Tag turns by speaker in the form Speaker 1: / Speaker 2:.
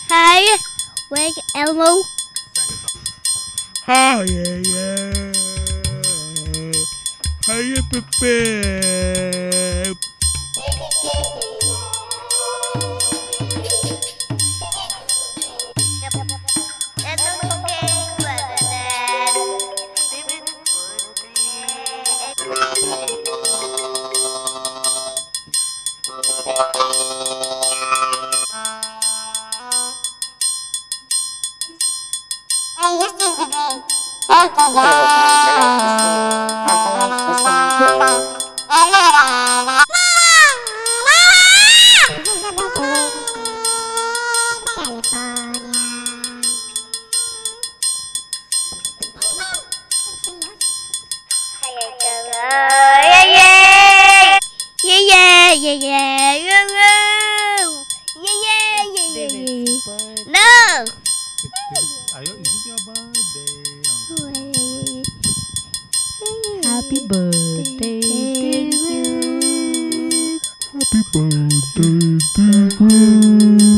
Speaker 1: Hai, wake Elmo.
Speaker 2: Hai ya. Hai Bebek.
Speaker 1: Yeah, yeah, yeah, yeah, yeah, yeah, yeah, yeah, yeah. No.
Speaker 2: Ayo ini dia birthday.
Speaker 3: Happy birthday to you.
Speaker 2: Happy birthday to you.